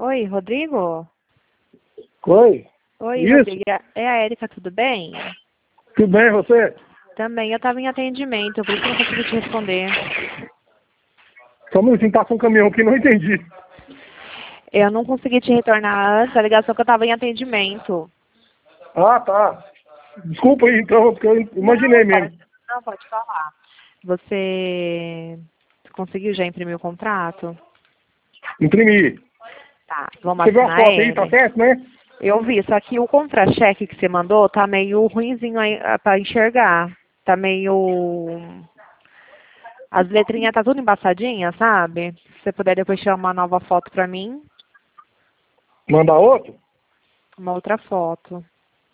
Oi, Rodrigo? Oi? Oi, Isso? Rodrigo. É a Érica, tudo bem? Tudo bem, você? Também, eu estava em atendimento, por isso que eu não consegui te responder. Só um minutinho, passa um caminhão aqui, não entendi. Eu não consegui te retornar antes, a ligação que eu estava em atendimento. Ah, tá. Desculpa aí, então, porque eu imaginei mesmo. Pode falar. Você conseguiu já imprimir o contrato? Imprimi. Tá, vamos Você viu a assinar foto aí, tá ele? certo, né? Eu vi, só que o contra-cheque que você mandou tá meio ruinzinho aí pra enxergar. Tá meio... As letrinhas tá tudo embaçadinha, sabe? Se você puder depois tirar uma nova foto pra mim, Mandar outro? uma outra foto.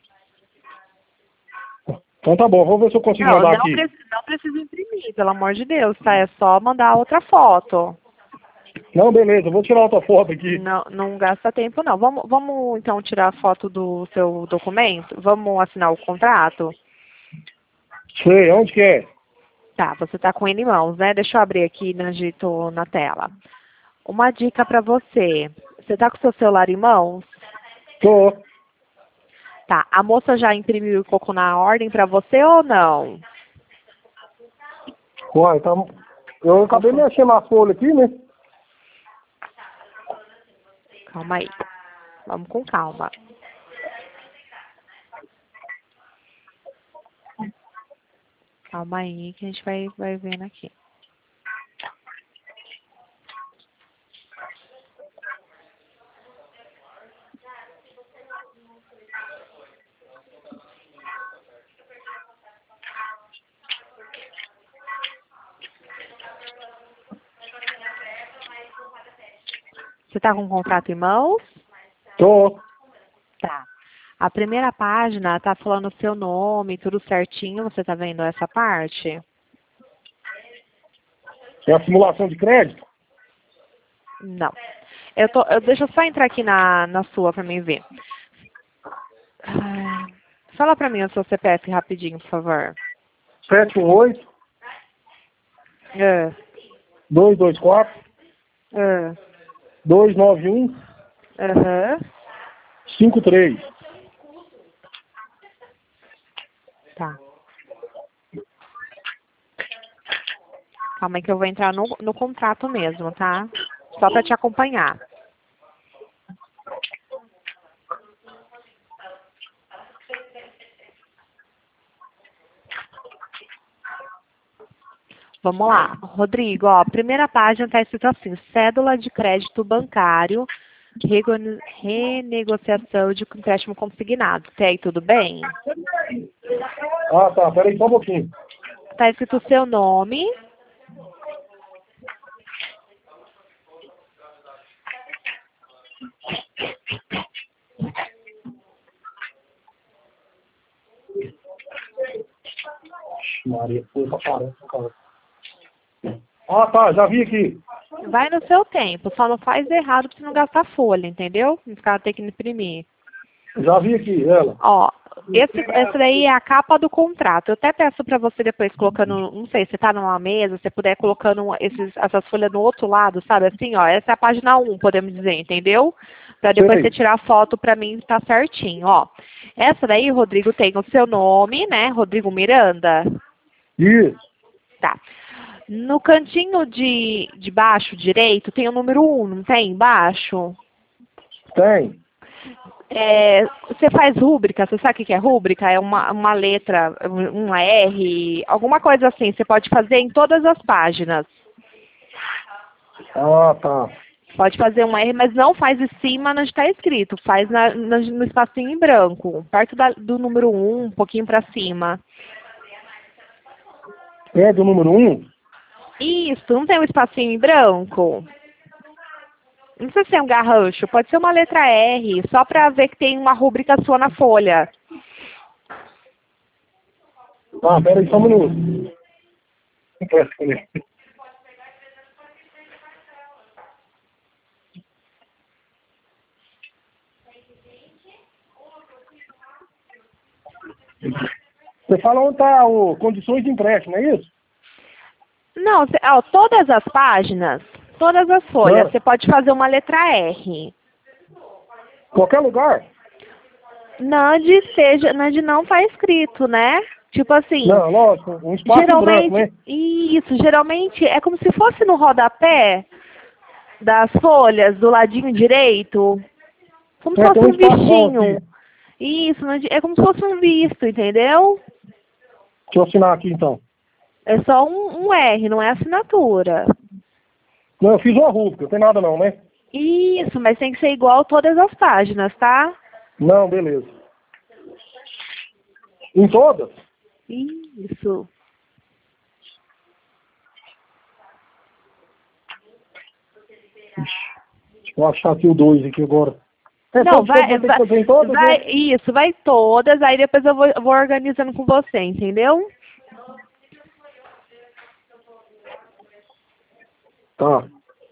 Então tá bom, vamos ver se eu consigo mandar aqui. Não precisa imprimir, pelo amor de Deus, tá? É só mandar outra foto. Não, beleza, eu vou tirar outra foto aqui. Não, não gasta tempo, não. Vamos então tirar a foto do seu documento? Vamos assinar o contrato? Sei, onde que é? Tá, você tá com ele em mãos, né? Deixa eu abrir aqui onde tô na tela. Uma dica pra você. Você tá com o seu celular em mãos? Tô. Tá. A moça já imprimiu e colocou na ordem pra você ou não? Uai, tá... Eu acabei mexendo na folha aqui, né? Calma aí. Vamos com calma. Calma aí que a gente vai vendo aqui. Você tá com o contrato em mãos? Tô. Tá. A primeira página tá falando o seu nome, tudo certinho. Você tá vendo essa parte? É a simulação de crédito? Não. Deixa eu só entrar aqui na sua pra mim ver. Ah, fala pra mim o seu CPF rapidinho, por favor. 718 É, 224 é, 291 aham. 53. Tá. Calma aí que eu vou entrar no contrato mesmo, tá? Só pra te acompanhar. Vamos lá. Rodrigo, ó, primeira página tá escrito assim, cédula de crédito bancário, renegociação de empréstimo consignado. Até aí tudo bem? Ah, tá, peraí só um pouquinho. Tá escrito o seu nome, Maria, foi pra caramba, cara. Ah, tá, já vi aqui. vai no seu tempo, só não faz errado pra você não gastar folha, entendeu? Não ficar ter que imprimir. Já vi aqui, ela. Ó, esse daí é a capa do contrato. Eu até peço para você depois colocando, não sei, se tá numa mesa, se puder colocando essas folhas no outro lado, sabe? Assim, ó, essa é a página 1, podemos dizer, entendeu? Para depois Sei. você tirar a foto para mim tá certinho, ó. Essa daí, Rodrigo, tem o seu nome, né? Rodrigo Miranda. Isso. Tá. No cantinho de baixo direito tem o número 1, não tem? Embaixo? Tem. Você faz rúbrica, você sabe o que é rúbrica? É uma letra, uma R, alguma coisa assim. Você pode fazer em todas as páginas. Ah, tá. Pode fazer um R, mas não faz em cima onde está escrito. Faz no espacinho em branco, perto do número 1, um pouquinho para cima. É do número 1? Isso, não tem um espacinho em branco? Não precisa ser um garrancho, pode ser uma letra R, só para ver que tem uma rúbrica sua na folha. Ah, peraí só um minuto. Empresta comigo. Você fala onde tá o condições de empréstimo, não é isso? Não, todas as páginas, todas as folhas, Ah. você pode fazer uma letra R. Qualquer lugar? NAD não tá escrito, né? Tipo assim, Não, lógico, um espaço branco, né? geralmente é como se fosse no rodapé das folhas, do ladinho direito, como se É, tem fosse um um espação vistinho. aqui. Isso, é como se fosse um visto, entendeu? Deixa eu assinar aqui, então. É só um R, não é assinatura. Não, eu fiz uma rúbrica, não tem nada não, né? Isso, mas tem que ser igual todas as páginas, tá? Não, beleza. Em todas? Isso. Deixa eu achar aqui o 2 aqui agora. É, Não, todos vão ter que fazer em todas, né? vai todas, aí depois eu vou organizando com você, entendeu? Tá.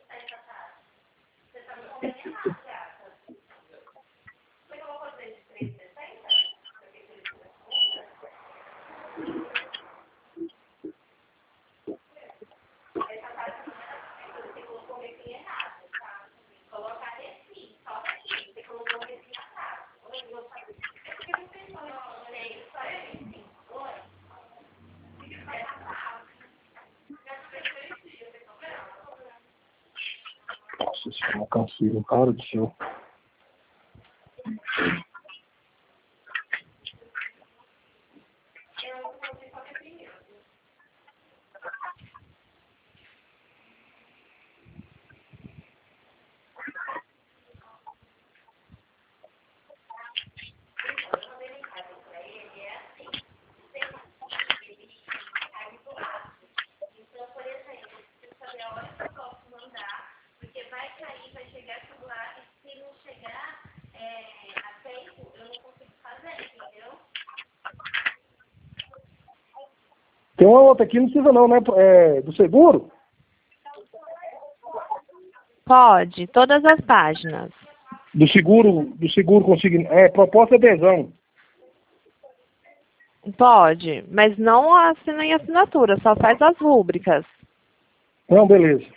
Nossa senhora, não consigo, cara do céu. Tem uma outra aqui, não precisa não, né? É, do seguro? Pode, todas as páginas. Do seguro consigo. É, proposta de adesão. Pode, mas não assina em assinatura, só faz as rúbricas. Não, beleza.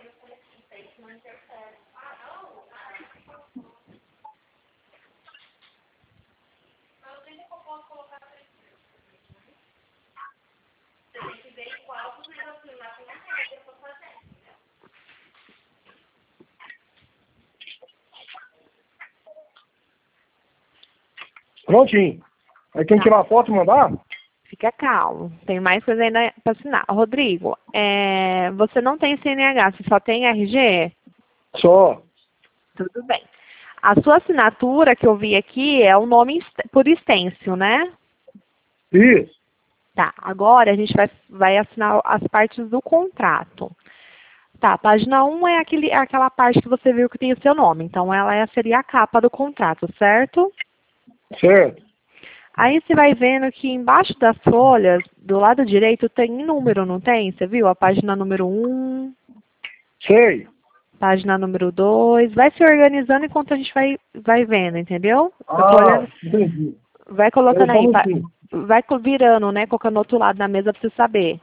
Prontinho. Aí tem que tirar a foto e mandar? Fica calmo, tem mais coisa ainda para assinar. Rodrigo, você não tem CNH, você só tem RG? Só. Tudo bem. A sua assinatura que eu vi aqui é o nome por extenso, né? Isso. Tá, agora a gente vai assinar as partes do contrato. Tá, página 1 é aquela parte que você viu que tem o seu nome, então ela seria a capa do contrato, certo? Certo. Aí você vai vendo que embaixo das folhas, do lado direito, tem número, não tem? Você viu? A página número 1, Sei. página número 2. Vai se organizando enquanto a gente vai vendo, entendeu? Eu tô Ah, olhando. entendi. Vai Espera colocando só um aí. minutinho. Vai virando, né? Colocando do outro lado da mesa pra você saber.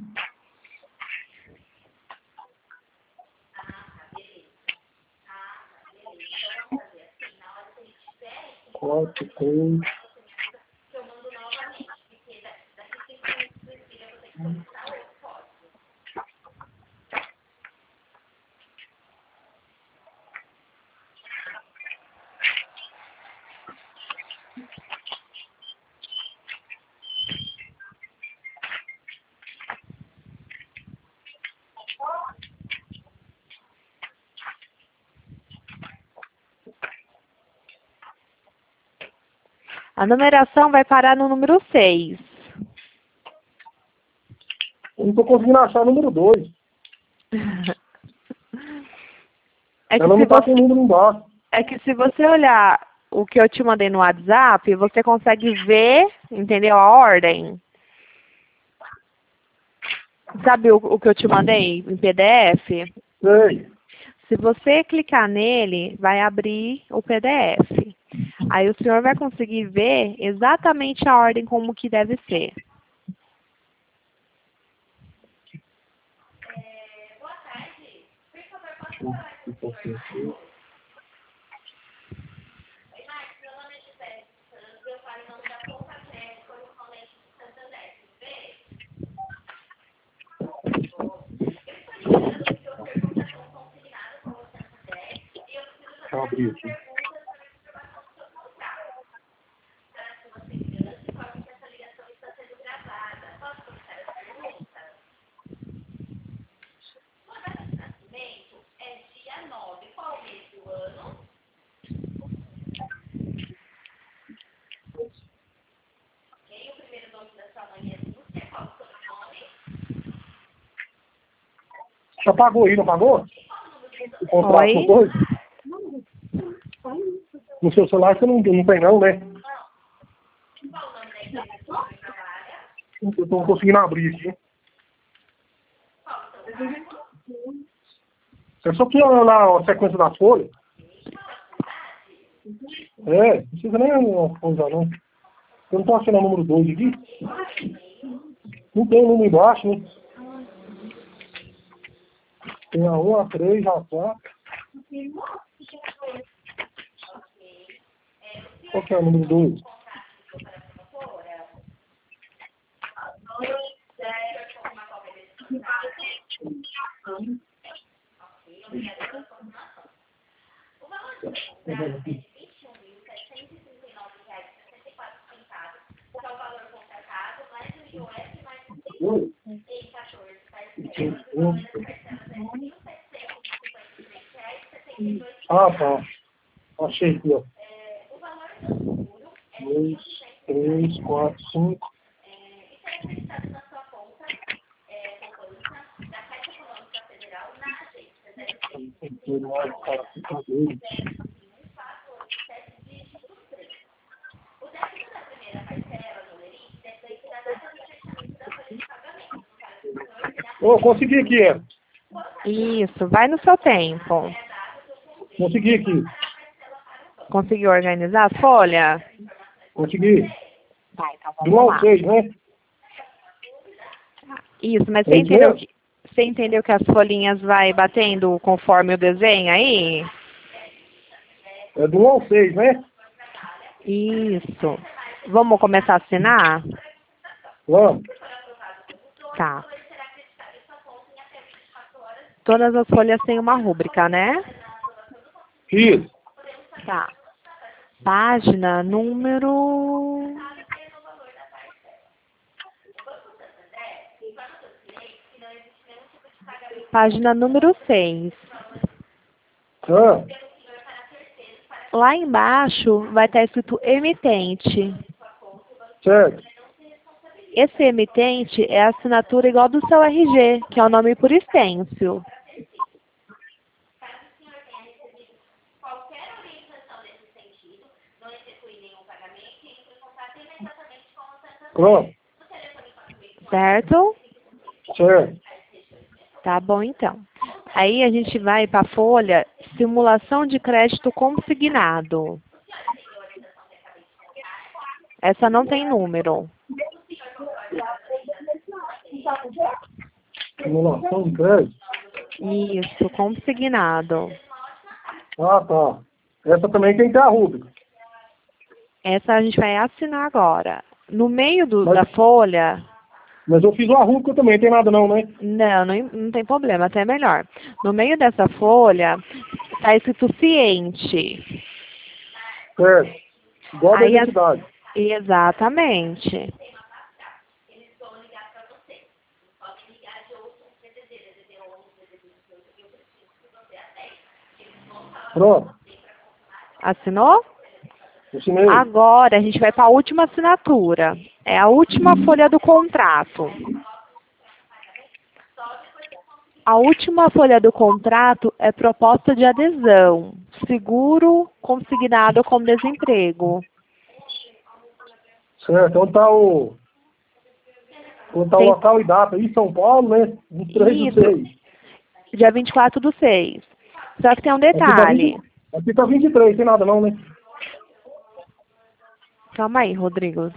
Quatro, três. A numeração vai parar no número 6. Eu não tô conseguindo achar o número 2. É que Ela se não tá com o você, número embaixo. é que se você olhar o que eu te mandei no WhatsApp, você consegue ver, entendeu? A ordem. Sabe o que eu te mandei em PDF? Sei. Se você clicar nele, vai abrir o PDF. Aí o senhor vai conseguir ver exatamente a ordem como que deve ser. Deixa eu abrir aqui. Já pagou aí, não pagou? O contrato com coisa? No seu celular você não tem não, né? Eu tô conseguindo abrir aqui. É só que olhar lá a sequência das folhas. Não precisa nem usar não. Eu não tô achando o número 2 aqui. Não tem o número embaixo, né? Tem a 1, a 3, a 4. Qual que é o número 2? Ah, tá. Achei aqui, ó. 2, 3, 4, 5. Consegui aqui, Isso, vai no seu tempo. Consegui aqui. Conseguiu organizar as folhas? Consegui. Tá, então Do vamos 1 lá. ao 6, né? Isso, mas É isso mesmo? você entendeu que as folhinhas vai batendo conforme o desenho aí? É do 1 ao 6, né? Isso. Vamos começar a assinar? Vamos. Tá. Todas as folhas têm uma rúbrica, né? Isso. Tá. Página número... Página número 6. Ah, Lá embaixo vai estar escrito emitente. certo. Esse emitente é a assinatura igual do seu RG, que é o nome por extenso. Pronto. Certo? Certo. Tá bom, então. Aí a gente vai para a folha simulação de crédito consignado. Essa não tem número. Simulação de crédito. Isso, consignado. Ah, tá. Essa também tem que ter a rúbrica. Essa a gente vai assinar agora. No meio Mas- da folha, Mas eu fiz uma rúbrica também, não tem nada não, né? não tem problema, até melhor. No meio dessa folha, está escrito ciente. Certo. Igual da Aí a- identidade. Exatamente. Pronto. Assinou? Assinei. Agora a gente vai para a última assinatura. É a última folha do contrato. A última folha do contrato é proposta de adesão. Seguro consignado com desemprego. Certo. Onde está o Tem- local e data? Aí, São Paulo, né? 23 do Isso. 6. Dia 24/6. Só que tem um detalhe. Aqui tá 23, tem nada não, né? Calma aí, Rodrigo.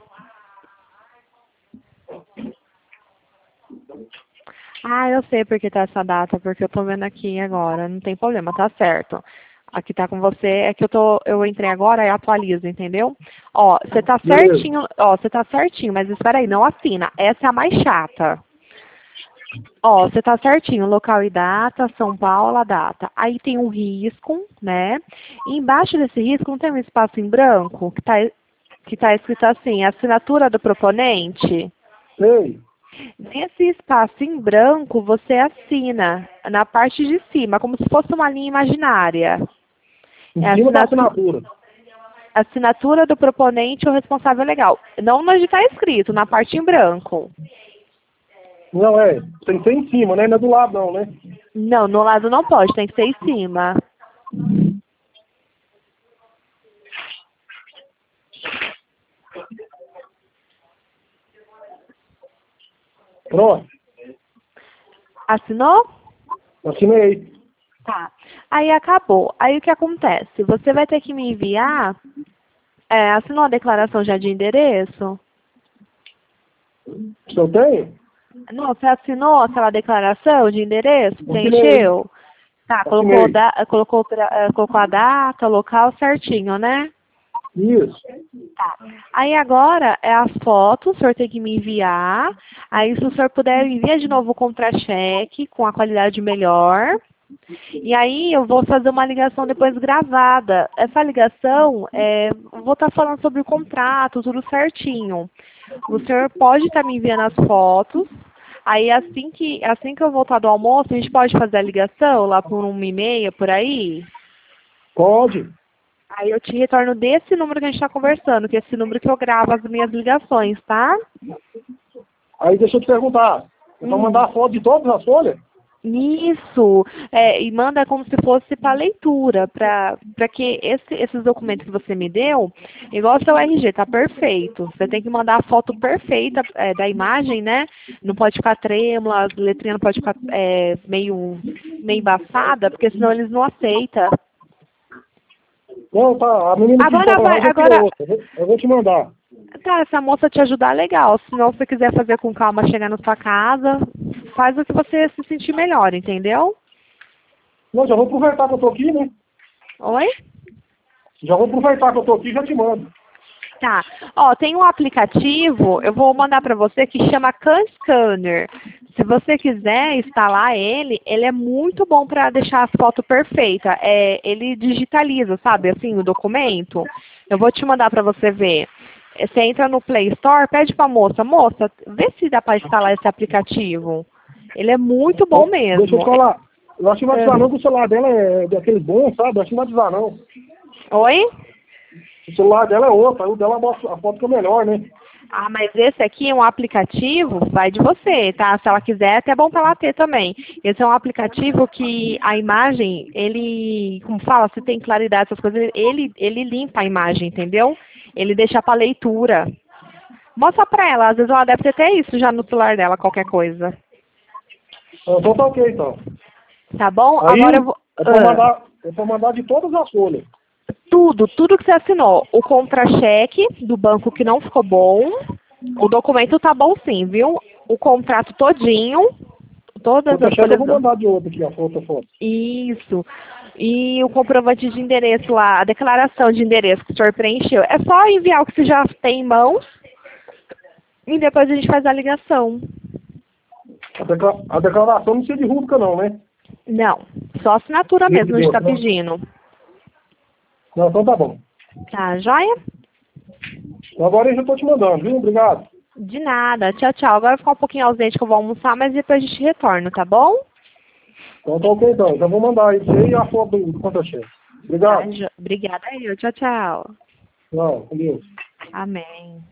Ah, eu sei porque tá essa data, porque eu tô vendo aqui agora. Não tem problema, tá certo. Aqui tá com você, é que eu entrei agora e atualizo, entendeu? Ó, você tá Beleza. certinho, mas espera aí, não assina. Essa é a mais chata. Ó, você tá certinho, local e data, São Paulo, a data. Aí tem um risco, né? E embaixo desse risco não tem um espaço em branco que tá escrito assim, assinatura do proponente? Sei. Nesse espaço em branco, você assina na parte de cima, como se fosse uma linha imaginária. Em É a cima da assinatura. assinatura do proponente ou responsável legal. Não onde está escrito, na parte em branco. Não, tem que ser em cima, né? Não é do lado não, né? Não, no lado não pode, tem que ser em cima. Pronto. Assinou? Assinei. Tá. Aí acabou. Aí o que acontece? Você vai ter que me enviar. Assinou a declaração já de endereço? Se eu tenho? Não, você assinou aquela declaração de endereço? Assinei. Preencheu? Tá, colocou, Assinei. colocou a data, o local certinho, né? Isso. Tá. Aí agora é a foto, o senhor tem que me enviar. Aí se o senhor puder, envia de novo o contra-cheque com a qualidade melhor. E aí eu vou fazer uma ligação depois gravada. Essa ligação, vou estar falando sobre o contrato, tudo certinho. O senhor pode estar me enviando as fotos. Aí assim que eu voltar do almoço, a gente pode fazer a ligação lá por 1h30, por aí? Pode. Aí eu te retorno desse número que a gente está conversando, que é esse número que eu gravo as minhas ligações, tá? Aí deixa eu te perguntar. É pra mandar a foto de todas as folhas? Isso, e manda como se fosse para leitura, para que esses documentos que você me deu, igual o seu RG, tá perfeito. Você tem que mandar a foto perfeita da imagem, né? Não pode ficar trêmula, a letrinha não pode ficar meio embaçada, porque senão eles não aceitam. Não, tá. A menina que Agora estava lá vai, já tirou outra. Eu vou te mandar. tá, essa moça te ajudar, legal. Se não você quiser fazer com calma, chegar na sua casa, faz o que você se sentir melhor, entendeu? Não, já vou aproveitar que eu tô aqui, né? Oi? Já vou aproveitar que eu tô aqui e já te mando. Tá. Ó, tem um aplicativo, eu vou mandar para você, que chama CanScanner. Se você quiser instalar ele é muito bom para deixar a foto perfeita. Ele digitaliza, sabe, assim, o documento. Eu vou te mandar para você ver. Você entra no Play Store, pede pra moça, vê se dá para instalar esse aplicativo. Ele é muito bom mesmo. Deixa eu te falar. Eu acho que não vai avisar não que o celular dela é daqueles bons, sabe? Eu acho que não vai avisar não. Oi? O celular dela é outro, aí o dela mostra a foto que é melhor, né? Ah, mas esse aqui é um aplicativo, vai de você, tá? Se ela quiser, é até bom para ela ter também. Esse é um aplicativo que a imagem, ele, como fala, se tem claridade, essas coisas, ele limpa a imagem, entendeu? Ele deixa para leitura. Mostra pra ela, às vezes ela deve ter até isso já no celular dela, qualquer coisa. Então tá ok, então. Tá bom? Aí, Agora eu vou... é pra mandar de todas as folhas. Tudo que você assinou. O contra-cheque do banco que não ficou bom. O documento tá bom sim, viu? O contrato todinho. Todas as Eu folhas. vou mandar de outra aqui, a foto. Isso. E o comprovante de endereço lá, a declaração de endereço que o senhor preencheu. É só enviar o que você já tem em mãos. E depois a gente faz a ligação. A declaração não precisa de rúbrica não, né? Não. Só assinatura mesmo, a gente tá Não. pedindo. Não, então tá bom. Tá, joia? Então agora eu já tô te mandando, viu? Obrigado. De nada. Tchau, tchau. Agora eu vou ficar um pouquinho ausente que eu vou almoçar, mas depois a gente retorna, tá bom? Então tá ok, então. Já vou mandar aí pra você e a foto do contra-cheque. Obrigado. Obrigada aí. Tchau, tchau. Não, com Deus. Amém.